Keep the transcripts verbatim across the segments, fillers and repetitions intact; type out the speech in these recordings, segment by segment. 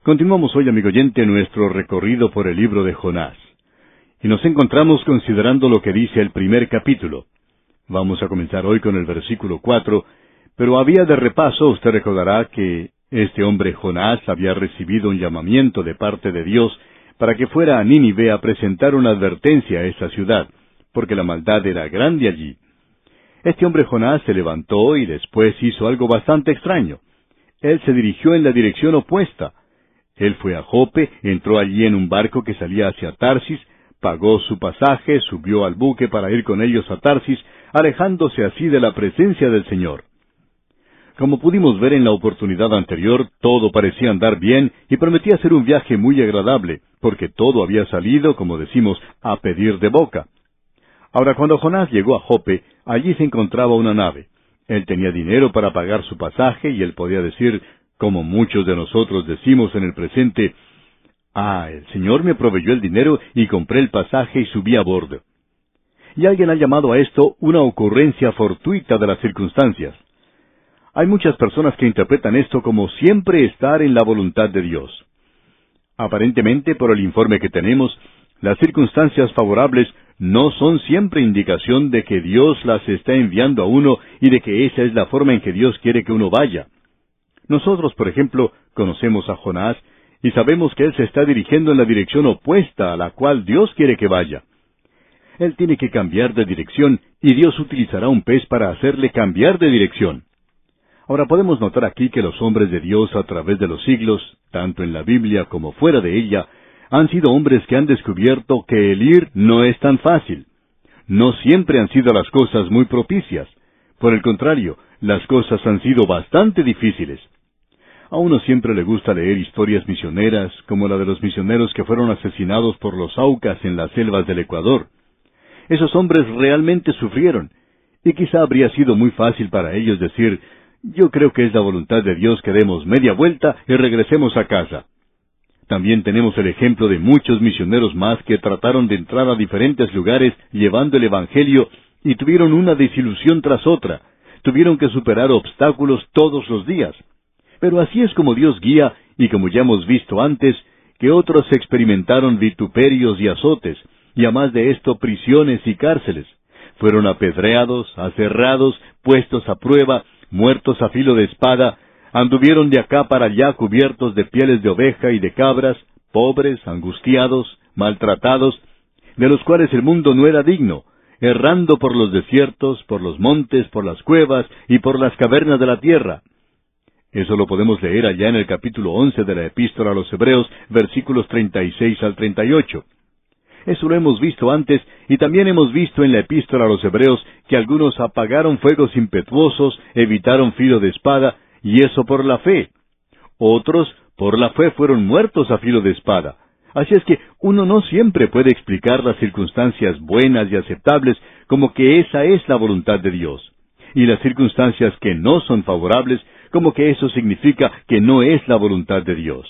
Continuamos hoy, amigo oyente, nuestro recorrido por el libro de Jonás. Y nos encontramos considerando lo que dice el primer capítulo. Vamos a comenzar hoy con el versículo cuatro, pero a vía de repaso usted recordará que este hombre Jonás había recibido un llamamiento de parte de Dios para que fuera a Nínive a presentar una advertencia a esa ciudad, porque la maldad era grande allí. Este hombre Jonás se levantó y después hizo algo bastante extraño. Él se dirigió en la dirección opuesta. Él fue a Jope, entró allí en un barco que salía hacia Tarsis, pagó su pasaje, subió al buque para ir con ellos a Tarsis, alejándose así de la presencia del Señor. Como pudimos ver en la oportunidad anterior, todo parecía andar bien y prometía ser un viaje muy agradable, porque todo había salido, como decimos, a pedir de boca. Ahora, cuando Jonás llegó a Jope, allí se encontraba una nave. Él tenía dinero para pagar su pasaje y él podía decir, como muchos de nosotros decimos en el presente, «Ah, el Señor me proveyó el dinero y compré el pasaje y subí a bordo». Y alguien ha llamado a esto una ocurrencia fortuita de las circunstancias. Hay muchas personas que interpretan esto como siempre estar en la voluntad de Dios. Aparentemente, por el informe que tenemos, las circunstancias favorables no son siempre indicación de que Dios las está enviando a uno y de que esa es la forma en que Dios quiere que uno vaya. Nosotros, por ejemplo, conocemos a Jonás y sabemos que él se está dirigiendo en la dirección opuesta a la cual Dios quiere que vaya. Él tiene que cambiar de dirección y Dios utilizará un pez para hacerle cambiar de dirección. Ahora podemos notar aquí que los hombres de Dios a través de los siglos, tanto en la Biblia como fuera de ella, han sido hombres que han descubierto que el ir no es tan fácil. No siempre han sido las cosas muy propicias. Por el contrario, las cosas han sido bastante difíciles. A uno siempre le gusta leer historias misioneras, como la de los misioneros que fueron asesinados por los Aucas en las selvas del Ecuador. Esos hombres realmente sufrieron, y quizá habría sido muy fácil para ellos decir, «Yo creo que es la voluntad de Dios que demos media vuelta y regresemos a casa». También tenemos el ejemplo de muchos misioneros más que trataron de entrar a diferentes lugares llevando el Evangelio y tuvieron una desilusión tras otra. Tuvieron que superar obstáculos todos los días. Pero así es como Dios guía, y como ya hemos visto antes, que otros experimentaron vituperios y azotes, y además de esto prisiones y cárceles. Fueron apedreados, aserrados, puestos a prueba, muertos a filo de espada, anduvieron de acá para allá cubiertos de pieles de oveja y de cabras, pobres, angustiados, maltratados, de los cuales el mundo no era digno, errando por los desiertos, por los montes, por las cuevas y por las cavernas de la tierra. Eso lo podemos leer allá en el capítulo once de la Epístola a los Hebreos, versículos treinta y seis al treinta y ocho. Eso lo hemos visto antes, y también hemos visto en la Epístola a los Hebreos que algunos apagaron fuegos impetuosos, evitaron filo de espada, y eso por la fe. Otros, por la fe, fueron muertos a filo de espada. Así es que uno no siempre puede explicar las circunstancias buenas y aceptables como que esa es la voluntad de Dios, y las circunstancias que no son favorables como que eso significa que no es la voluntad de Dios.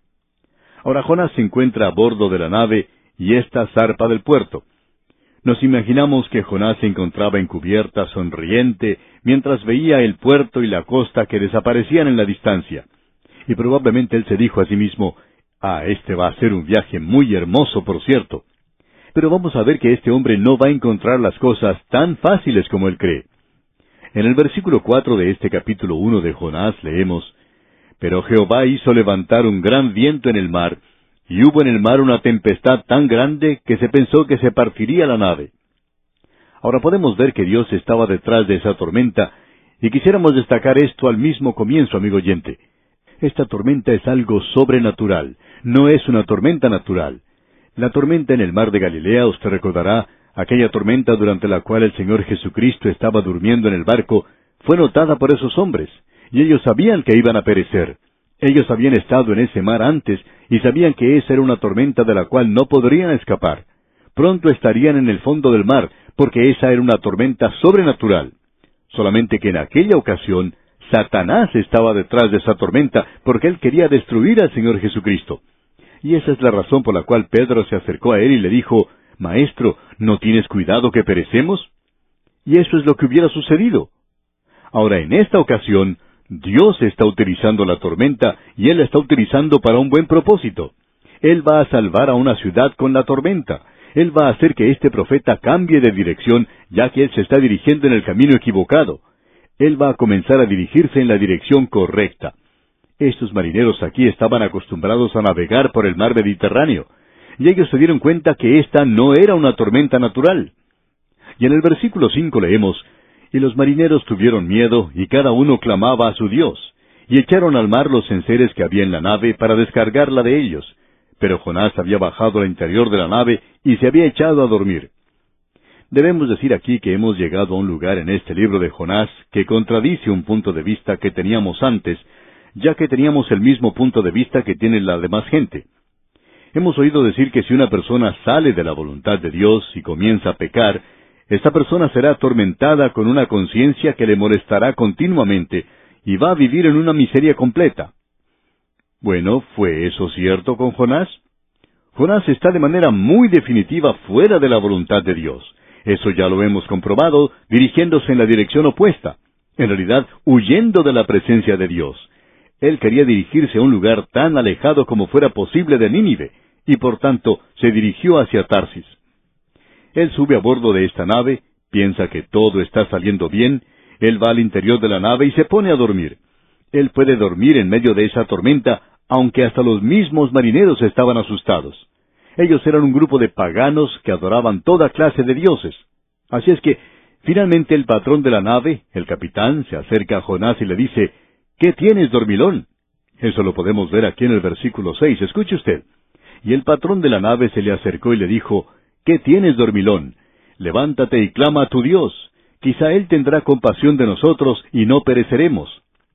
Ahora Jonás se encuentra a bordo de la nave y ésta zarpa del puerto. Nos imaginamos que Jonás se encontraba en cubierta, sonriente, mientras veía el puerto y la costa que desaparecían en la distancia. Y probablemente él se dijo a sí mismo, «Ah, este va a ser un viaje muy hermoso, por cierto». Pero vamos a ver que este hombre no va a encontrar las cosas tan fáciles como él cree. En el versículo cuatro de este capítulo uno de Jonás leemos, «Pero Jehová hizo levantar un gran viento en el mar, y hubo en el mar una tempestad tan grande que se pensó que se partiría la nave». Ahora podemos ver que Dios estaba detrás de esa tormenta, y quisiéramos destacar esto al mismo comienzo, amigo oyente. Esta tormenta es algo sobrenatural, no es una tormenta natural. La tormenta en el mar de Galilea, usted recordará, aquella tormenta durante la cual el Señor Jesucristo estaba durmiendo en el barco, fue notada por esos hombres, y ellos sabían que iban a perecer. Ellos habían estado en ese mar antes, y sabían que esa era una tormenta de la cual no podrían escapar. Pronto estarían en el fondo del mar, porque esa era una tormenta sobrenatural. Solamente que en aquella ocasión, Satanás estaba detrás de esa tormenta, porque él quería destruir al Señor Jesucristo. Y esa es la razón por la cual Pedro se acercó a él y le dijo, «Maestro, ¿no tienes cuidado que perecemos?» Y eso es lo que hubiera sucedido. Ahora, en esta ocasión, Dios está utilizando la tormenta y Él la está utilizando para un buen propósito. Él va a salvar a una ciudad con la tormenta. Él va a hacer que este profeta cambie de dirección, ya que él se está dirigiendo en el camino equivocado. Él va a comenzar a dirigirse en la dirección correcta. Estos marineros aquí estaban acostumbrados a navegar por el mar Mediterráneo, y ellos se dieron cuenta que esta no era una tormenta natural. Y en el versículo cinco leemos, «Y los marineros tuvieron miedo, y cada uno clamaba a su Dios, y echaron al mar los enseres que había en la nave para descargarla de ellos. Pero Jonás había bajado al interior de la nave y se había echado a dormir». Debemos decir aquí que hemos llegado a un lugar en este libro de Jonás que contradice un punto de vista que teníamos antes, ya que teníamos el mismo punto de vista que tiene la demás gente. Hemos oído decir que si una persona sale de la voluntad de Dios y comienza a pecar, esta persona será atormentada con una conciencia que le molestará continuamente y va a vivir en una miseria completa. Bueno, ¿fue eso cierto con Jonás? Jonás está de manera muy definitiva fuera de la voluntad de Dios. Eso ya lo hemos comprobado, dirigiéndose en la dirección opuesta. En realidad, huyendo de la presencia de Dios. Él quería dirigirse a un lugar tan alejado como fuera posible de Nínive, y por tanto se dirigió hacia Tarsis. Él sube a bordo de esta nave, piensa que todo está saliendo bien, él va al interior de la nave y se pone a dormir. Él puede dormir en medio de esa tormenta, aunque hasta los mismos marineros estaban asustados. Ellos eran un grupo de paganos que adoraban toda clase de dioses. Así es que, finalmente el patrón de la nave, el capitán, se acerca a Jonás y le dice, «¿Qué tienes, dormilón?». Eso lo podemos ver aquí en el versículo seis. Escuche usted. Y el patrón de la nave se le acercó y le dijo, «¿Qué tienes, dormilón? Levántate y clama a tu Dios. Quizá Él tendrá compasión de nosotros y no pereceremos».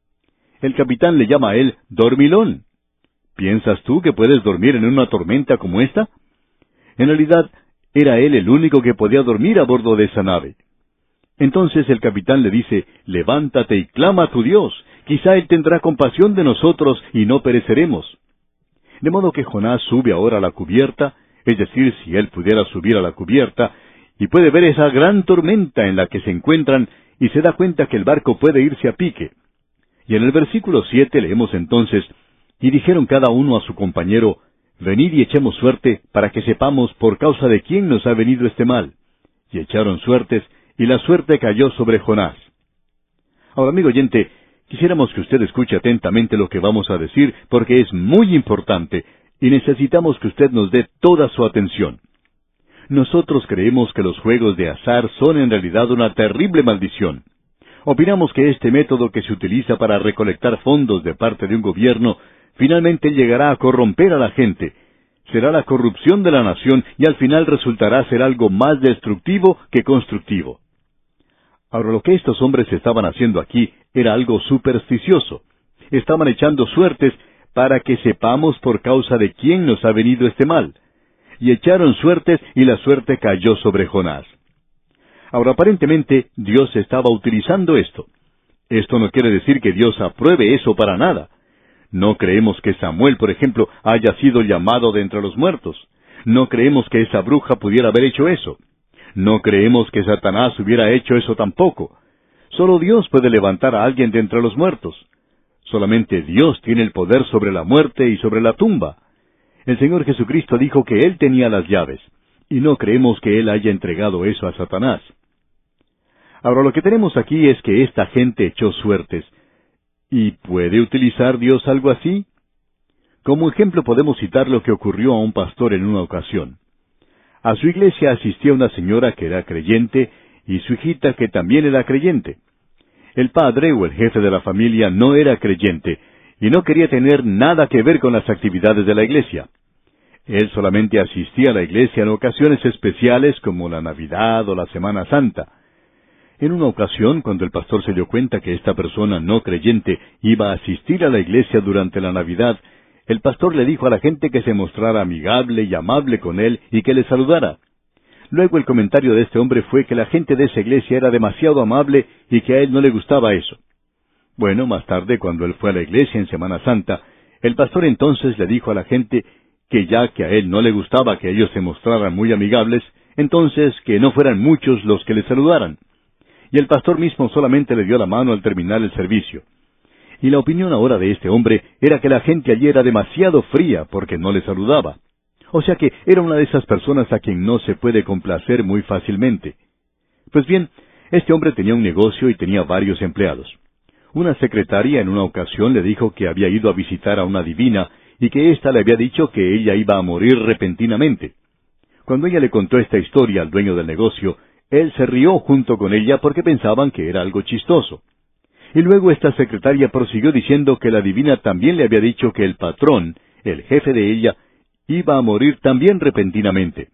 El capitán le llama a él dormilón. ¿Piensas tú que puedes dormir en una tormenta como esta? En realidad, era él el único que podía dormir a bordo de esa nave. Entonces el capitán le dice, «Levántate y clama a tu Dios. Quizá Él tendrá compasión de nosotros y no pereceremos». De modo que Jonás sube ahora a la cubierta, es decir, si él pudiera subir a la cubierta, y puede ver esa gran tormenta en la que se encuentran, y se da cuenta que el barco puede irse a pique. Y en el versículo siete leemos entonces, «Y dijeron cada uno a su compañero, venid y echemos suerte, para que sepamos por causa de quién nos ha venido este mal. Y echaron suertes, y la suerte cayó sobre Jonás». Ahora, amigo oyente, quisiéramos que usted escuche atentamente lo que vamos a decir, porque es muy importante, y necesitamos que usted nos dé toda su atención. Nosotros creemos que los juegos de azar son en realidad una terrible maldición. Opinamos que este método que se utiliza para recolectar fondos de parte de un gobierno finalmente llegará a corromper a la gente. Será la corrupción de la nación y al final resultará ser algo más destructivo que constructivo. Ahora, lo que estos hombres estaban haciendo aquí era algo supersticioso. Estaban echando suertes para que sepamos por causa de quién nos ha venido este mal. Y echaron suertes y la suerte cayó sobre Jonás. Ahora, aparentemente, Dios estaba utilizando esto. Esto no quiere decir que Dios apruebe eso para nada. No creemos que Samuel, por ejemplo, haya sido llamado de entre los muertos. No creemos que esa bruja pudiera haber hecho eso. No creemos que Satanás hubiera hecho eso tampoco. Solo Dios puede levantar a alguien de entre los muertos. Solamente Dios tiene el poder sobre la muerte y sobre la tumba. El Señor Jesucristo dijo que Él tenía las llaves, y no creemos que Él haya entregado eso a Satanás. Ahora, lo que tenemos aquí es que esta gente echó suertes. ¿Y puede utilizar Dios algo así? Como ejemplo podemos citar lo que ocurrió a un pastor en una ocasión. A su iglesia asistía una señora que era creyente y su hijita que también era creyente. El padre o el jefe de la familia no era creyente y no quería tener nada que ver con las actividades de la iglesia. Él solamente asistía a la iglesia en ocasiones especiales como la Navidad o la Semana Santa. En una ocasión, cuando el pastor se dio cuenta que esta persona no creyente iba a asistir a la iglesia durante la Navidad, el pastor le dijo a la gente que se mostrara amigable y amable con él y que le saludara. Luego el comentario de este hombre fue que la gente de esa iglesia era demasiado amable y que a él no le gustaba eso. Bueno, más tarde, cuando él fue a la iglesia en Semana Santa, el pastor entonces le dijo a la gente que ya que a él no le gustaba que ellos se mostraran muy amigables, entonces que no fueran muchos los que le saludaran. Y el pastor mismo solamente le dio la mano al terminar el servicio. Y la opinión ahora de este hombre era que la gente allí era demasiado fría porque no le saludaba. O sea que era una de esas personas a quien no se puede complacer muy fácilmente. Pues bien, este hombre tenía un negocio y tenía varios empleados. Una secretaria en una ocasión le dijo que había ido a visitar a una divina y que ésta le había dicho que ella iba a morir repentinamente. Cuando ella le contó esta historia al dueño del negocio, él se rió junto con ella porque pensaban que era algo chistoso. Y luego esta secretaria prosiguió diciendo que la divina también le había dicho que el patrón, el jefe de ella, iba a morir también repentinamente.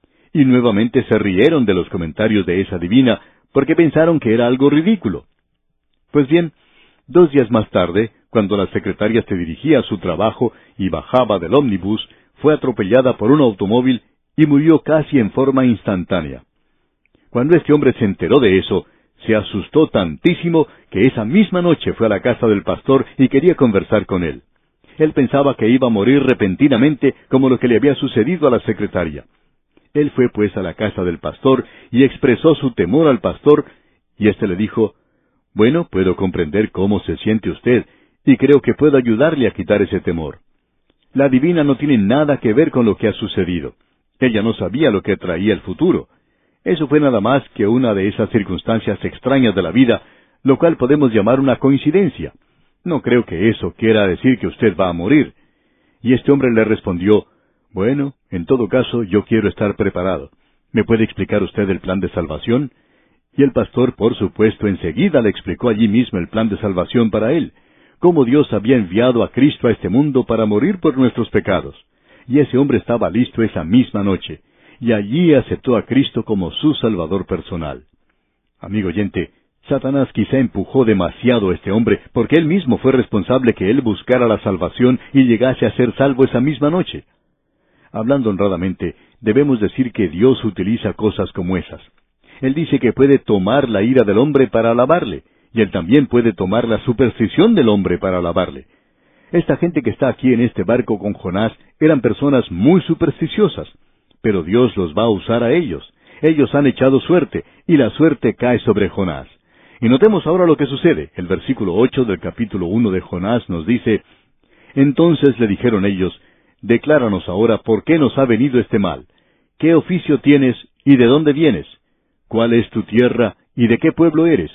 Y nuevamente se rieron de los comentarios de esa divina porque pensaron que era algo ridículo. Pues bien, dos días más tarde, cuando la secretaria se dirigía a su trabajo y bajaba del ómnibus, fue atropellada por un automóvil y murió casi en forma instantánea. Cuando este hombre se enteró de eso, se asustó tantísimo que esa misma noche fue a la casa del pastor y quería conversar con él. Él pensaba que iba a morir repentinamente como lo que le había sucedido a la secretaria. Él fue pues a la casa del pastor y expresó su temor al pastor, y éste le dijo, «Bueno, puedo comprender cómo se siente usted, y creo que puedo ayudarle a quitar ese temor. La divina no tiene nada que ver con lo que ha sucedido. Ella no sabía lo que traía el futuro. Eso fue nada más que una de esas circunstancias extrañas de la vida, lo cual podemos llamar una coincidencia. No creo que eso quiera decir que usted va a morir». Y este hombre le respondió, «Bueno, en todo caso, yo quiero estar preparado. ¿Me puede explicar usted el plan de salvación?» Y el pastor, por supuesto, enseguida le explicó allí mismo el plan de salvación para él, cómo Dios había enviado a Cristo a este mundo para morir por nuestros pecados. Y ese hombre estaba listo esa misma noche, y allí aceptó a Cristo como su Salvador personal. Amigo oyente, Satanás quizá empujó demasiado a este hombre, porque él mismo fue responsable que él buscara la salvación y llegase a ser salvo esa misma noche. Hablando honradamente, debemos decir que Dios utiliza cosas como esas. Él dice que puede tomar la ira del hombre para alabarle, y Él también puede tomar la superstición del hombre para alabarle. Esta gente que está aquí en este barco con Jonás eran personas muy supersticiosas, pero Dios los va a usar a ellos. Ellos han echado suerte, y la suerte cae sobre Jonás. Y notemos ahora lo que sucede. El versículo ocho del capítulo uno de Jonás nos dice, «Entonces le dijeron ellos, decláranos ahora por qué nos ha venido este mal. ¿Qué oficio tienes y de dónde vienes? ¿Cuál es tu tierra y de qué pueblo eres?»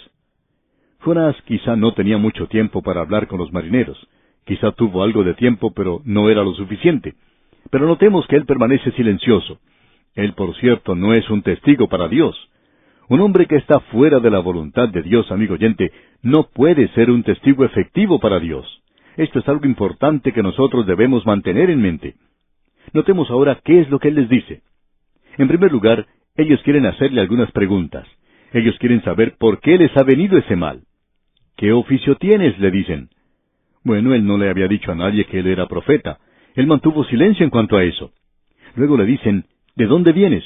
Jonás quizá no tenía mucho tiempo para hablar con los marineros. Quizá tuvo algo de tiempo, pero no era lo suficiente. Pero notemos que él permanece silencioso. Él, por cierto, no es un testigo para Dios. Un hombre que está fuera de la voluntad de Dios, amigo oyente, no puede ser un testigo efectivo para Dios. Esto es algo importante que nosotros debemos mantener en mente. Notemos ahora qué es lo que él les dice. En primer lugar, ellos quieren hacerle algunas preguntas. Ellos quieren saber por qué les ha venido ese mal. «¿Qué oficio tienes?», le dicen. Bueno, él no le había dicho a nadie que él era profeta. Él mantuvo silencio en cuanto a eso. Luego le dicen, «¿De dónde vienes?».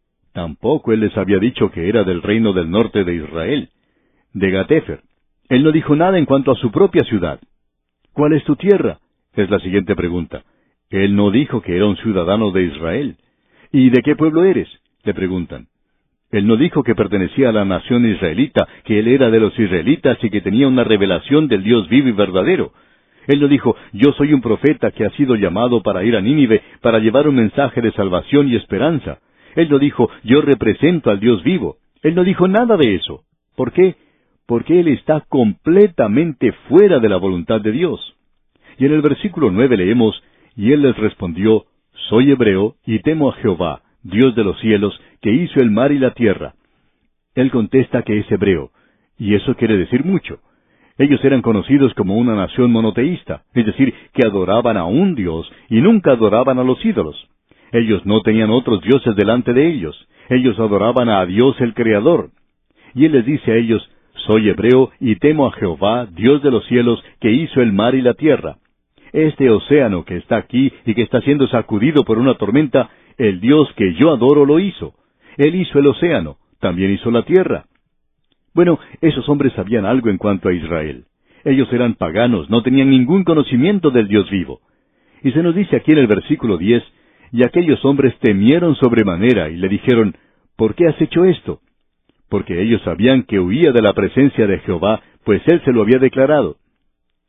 Tampoco él les había dicho que era del reino del norte de Israel, de Gatéfer. Él no dijo nada en cuanto a su propia ciudad. «¿Cuál es tu tierra?», es la siguiente pregunta. Él no dijo que era un ciudadano de Israel. «¿Y de qué pueblo eres?», le preguntan. Él no dijo que pertenecía a la nación israelita, que él era de los israelitas y que tenía una revelación del Dios vivo y verdadero. Él no dijo, yo soy un profeta que ha sido llamado para ir a Nínive para llevar un mensaje de salvación y esperanza. Él no dijo, yo represento al Dios vivo. Él no dijo nada de eso. ¿Por qué? Porque él está completamente fuera de la voluntad de Dios. Y en el versículo nueve leemos, y él les respondió, soy hebreo y temo a Jehová, Dios de los cielos, que hizo el mar y la tierra. Él contesta que es hebreo, y eso quiere decir mucho. Ellos eran conocidos como una nación monoteísta, es decir, que adoraban a un Dios y nunca adoraban a los ídolos. Ellos no tenían otros dioses delante de ellos. Ellos adoraban a Dios el Creador. Y Él les dice a ellos, soy hebreo y temo a Jehová, Dios de los cielos, que hizo el mar y la tierra. Este océano que está aquí y que está siendo sacudido por una tormenta, el Dios que yo adoro lo hizo. Él hizo el océano, también hizo la tierra. Bueno, esos hombres sabían algo en cuanto a Israel. Ellos eran paganos, no tenían ningún conocimiento del Dios vivo. Y se nos dice aquí en el versículo diez, y aquellos hombres temieron sobremanera y le dijeron, ¿por qué has hecho esto? Porque ellos sabían que huía de la presencia de Jehová, pues Él se lo había declarado.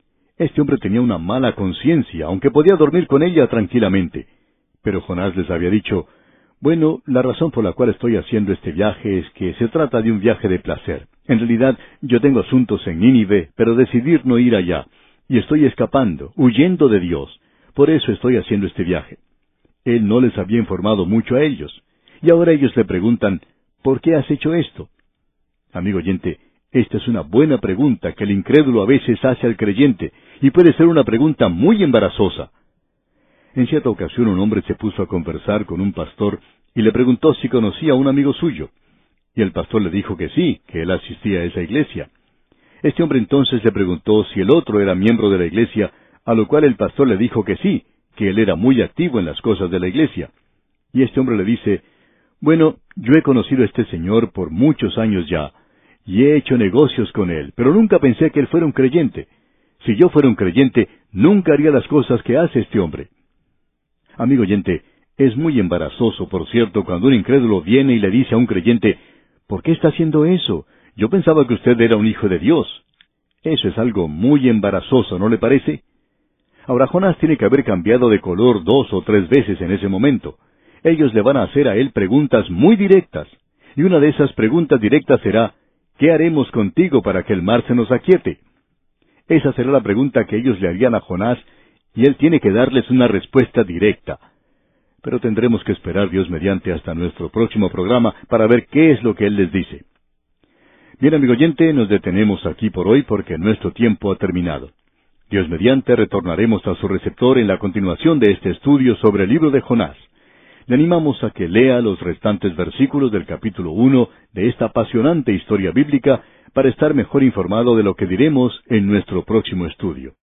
Este hombre tenía una mala conciencia, aunque podía dormir con ella tranquilamente. Pero Jonás les había dicho, bueno, la razón por la cual estoy haciendo este viaje es que se trata de un viaje de placer. En realidad, yo tengo asuntos en Nínive, pero decidí no ir allá. Y estoy escapando, huyendo de Dios. Por eso estoy haciendo este viaje. Él no les había informado mucho a ellos. Y ahora ellos le preguntan, ¿por qué has hecho esto? Amigo oyente, esta es una buena pregunta que el incrédulo a veces hace al creyente, y puede ser una pregunta muy embarazosa. En cierta ocasión un hombre se puso a conversar con un pastor y le preguntó si conocía a un amigo suyo. Y el pastor le dijo que sí, que él asistía a esa iglesia. Este hombre entonces le preguntó si el otro era miembro de la iglesia, a lo cual el pastor le dijo que sí, que él era muy activo en las cosas de la iglesia. Y este hombre le dice, bueno, yo he conocido a este señor por muchos años ya, y he hecho negocios con él, pero nunca pensé que él fuera un creyente. Si yo fuera un creyente, nunca haría las cosas que hace este hombre. Amigo oyente, es muy embarazoso, por cierto, cuando un incrédulo viene y le dice a un creyente, ¿por qué está haciendo eso? Yo pensaba que usted era un hijo de Dios. Eso es algo muy embarazoso, ¿no le parece? Ahora, Jonás tiene que haber cambiado de color dos o tres veces en ese momento. Ellos le van a hacer a él preguntas muy directas. Y una de esas preguntas directas será, ¿qué haremos contigo para que el mar se nos aquiete? Esa será la pregunta que ellos le harían a Jonás, y él tiene que darles una respuesta directa. Pero tendremos que esperar, Dios mediante, hasta nuestro próximo programa para ver qué es lo que él les dice. Bien, amigo oyente, nos detenemos aquí por hoy porque nuestro tiempo ha terminado. Dios mediante, retornaremos a su receptor en la continuación de este estudio sobre el libro de Jonás. Le animamos a que lea los restantes versículos del capítulo uno de esta apasionante historia bíblica para estar mejor informado de lo que diremos en nuestro próximo estudio.